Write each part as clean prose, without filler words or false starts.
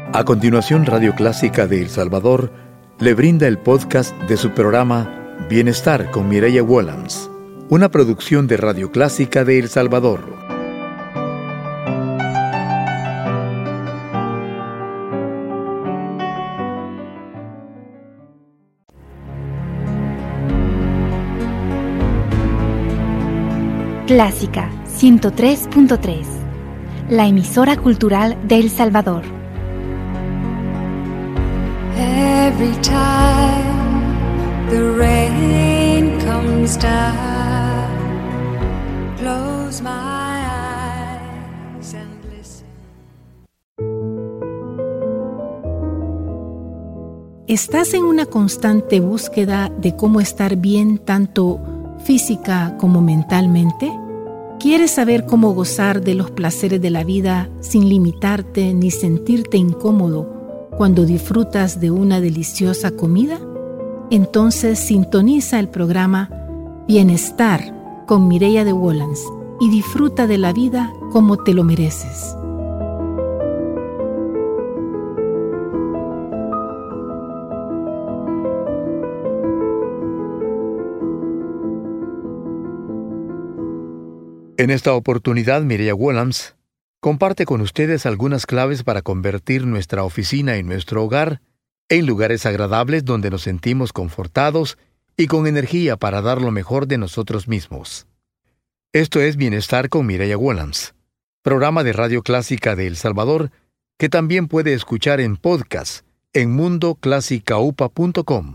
A continuación, Radio Clásica de El Salvador le brinda el podcast de su programa Bienestar con Mireya Wollams, una producción de Radio Clásica de El Salvador. Clásica 103.3, la emisora cultural de El Salvador. Every time the rain comes down, close my eyes and listen. ¿Estás en una constante búsqueda de cómo estar bien tanto física como mentalmente? ¿Quieres saber cómo gozar de los placeres de la vida sin limitarte ni sentirte incómodo cuando disfrutas de una deliciosa comida? Entonces sintoniza el programa Bienestar con Mireya de Wollams y disfruta de la vida como te lo mereces. En esta oportunidad, Mireya Wollams comparte con ustedes algunas claves para convertir nuestra oficina y nuestro hogar en lugares agradables donde nos sentimos confortados y con energía para dar lo mejor de nosotros mismos. Esto es Bienestar con Mireya Wollams, programa de Radio Clásica de El Salvador, que también puede escuchar en podcast en mundoclasicaupa.com.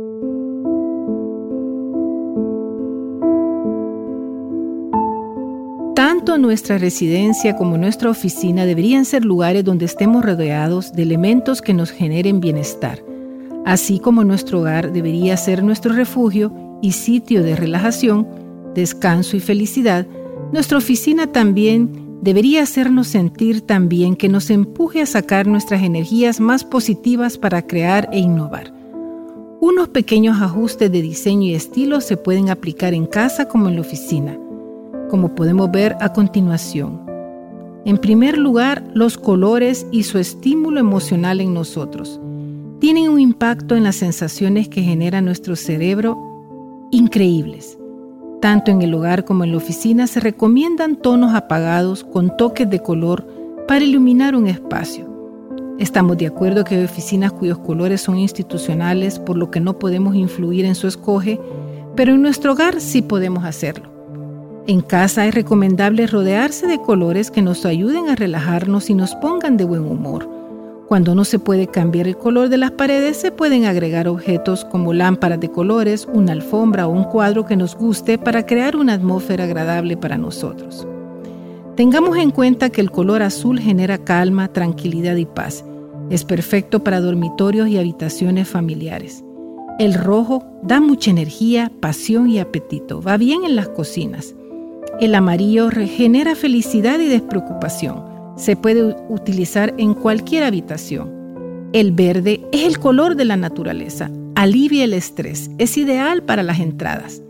Tanto nuestra residencia como nuestra oficina deberían ser lugares donde estemos rodeados de elementos que nos generen bienestar. Así como nuestro hogar debería ser nuestro refugio y sitio de relajación, descanso y felicidad, nuestra oficina también debería hacernos sentir tan bien que nos empuje a sacar nuestras energías más positivas para crear e innovar. Unos pequeños ajustes de diseño y estilo se pueden aplicar en casa como en la oficina, como podemos ver a continuación. En primer lugar, los colores y su estímulo emocional en nosotros tienen un impacto en las sensaciones que genera nuestro cerebro increíbles. Tanto en el hogar como en la oficina se recomiendan tonos apagados con toques de color para iluminar un espacio. Estamos de acuerdo que hay oficinas cuyos colores son institucionales, por lo que no podemos influir en su escoge, pero en nuestro hogar sí podemos hacerlo. En casa es recomendable rodearse de colores que nos ayuden a relajarnos y nos pongan de buen humor. Cuando no se puede cambiar el color de las paredes, se pueden agregar objetos como lámparas de colores, una alfombra o un cuadro que nos guste para crear una atmósfera agradable para nosotros. Tengamos en cuenta que el color azul genera calma, tranquilidad y paz. Es perfecto para dormitorios y habitaciones familiares. El rojo da mucha energía, pasión y apetito. Va bien en las cocinas. El amarillo genera felicidad y despreocupación. Se puede utilizar en cualquier habitación. El verde es el color de la naturaleza. Alivia el estrés. Es ideal para las entradas.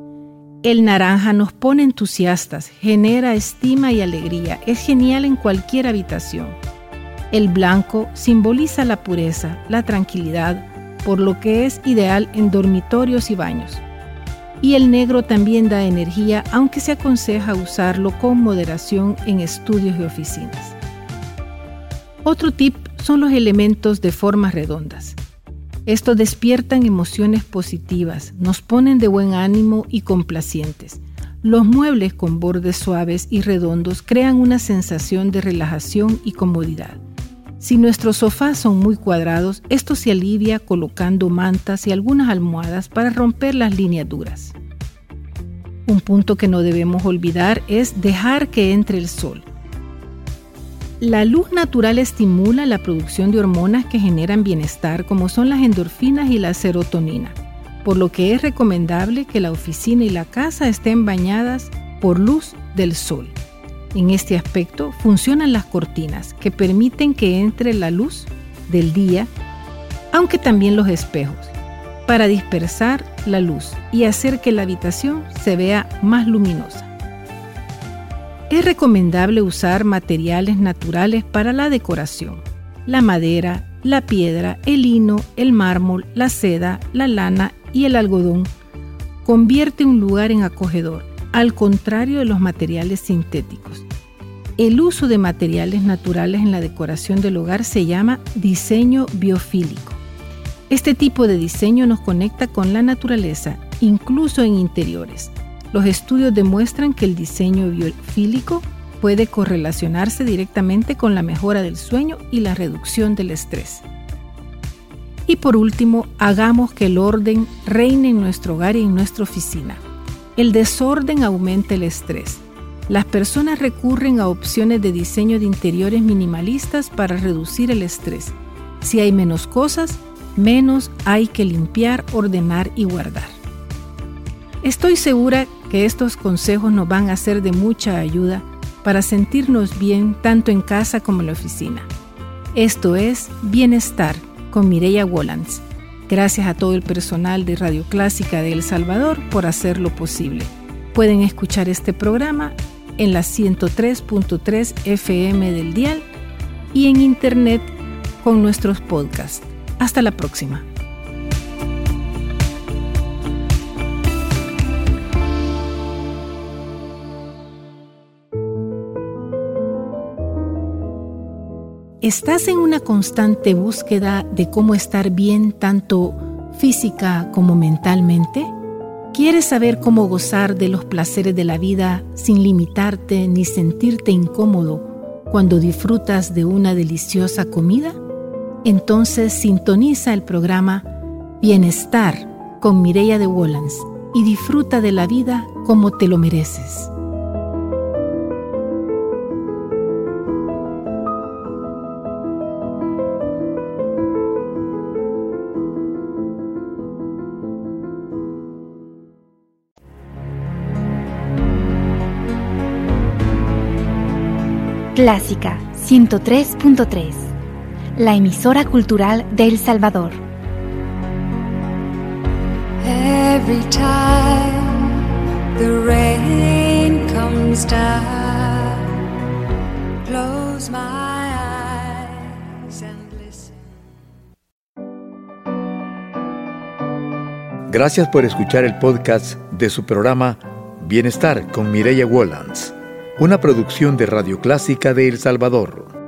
El naranja nos pone entusiastas, genera estima y alegría. Es genial en cualquier habitación. El blanco simboliza la pureza, la tranquilidad, por lo que es ideal en dormitorios y baños. Y el negro también da energía, aunque se aconseja usarlo con moderación en estudios y oficinas. Otro tip son los elementos de formas redondas. Estos despiertan emociones positivas, nos ponen de buen ánimo y complacientes. Los muebles con bordes suaves y redondos crean una sensación de relajación y comodidad. Si nuestros sofás son muy cuadrados, esto se alivia colocando mantas y algunas almohadas para romper las líneas duras. Un punto que no debemos olvidar es dejar que entre el sol. La luz natural estimula la producción de hormonas que generan bienestar, como son las endorfinas y la serotonina, por lo que es recomendable que la oficina y la casa estén bañadas por luz del sol. En este aspecto funcionan las cortinas, que permiten que entre la luz del día, aunque también los espejos, para dispersar la luz y hacer que la habitación se vea más luminosa. Es recomendable usar materiales naturales para la decoración. la madera, la piedra, el lino, el mármol, la seda, la lana y el algodón, convierte un lugar en acogedor, al contrario de los materiales sintéticos. El uso de materiales naturales en la decoración del hogar se llama diseño biofílico. Este tipo de diseño nos conecta con la naturaleza, incluso en interiores. Los estudios demuestran que el diseño biofílico puede correlacionarse directamente con la mejora del sueño y la reducción del estrés. Y por último, hagamos que el orden reine en nuestro hogar y en nuestra oficina. El desorden aumenta el estrés. Las personas recurren a opciones de diseño de interiores minimalistas para reducir el estrés. Si hay menos cosas, menos hay que limpiar, ordenar y guardar. Estoy segura que estos consejos nos van a ser de mucha ayuda para sentirnos bien tanto en casa como en la oficina. Esto es Bienestar con Mireya Wollans. Gracias a todo el personal de Radio Clásica de El Salvador por hacerlo posible. Pueden escuchar este programa en la 103.3 FM del dial y en internet con nuestros podcasts. Hasta la próxima. ¿Estás en una constante búsqueda de cómo estar bien tanto física como mentalmente? ¿Quieres saber cómo gozar de los placeres de la vida sin limitarte ni sentirte incómodo cuando disfrutas de una deliciosa comida? Entonces sintoniza el programa Bienestar con Mireya de Wollans y disfruta de la vida como te lo mereces. Clásica 103.3, la emisora cultural de El Salvador. Every time the rain comes down, close my eyes and listen. Gracias por escuchar el podcast de su programa Bienestar con Mireya Wollans, una producción de Radio Clásica de El Salvador.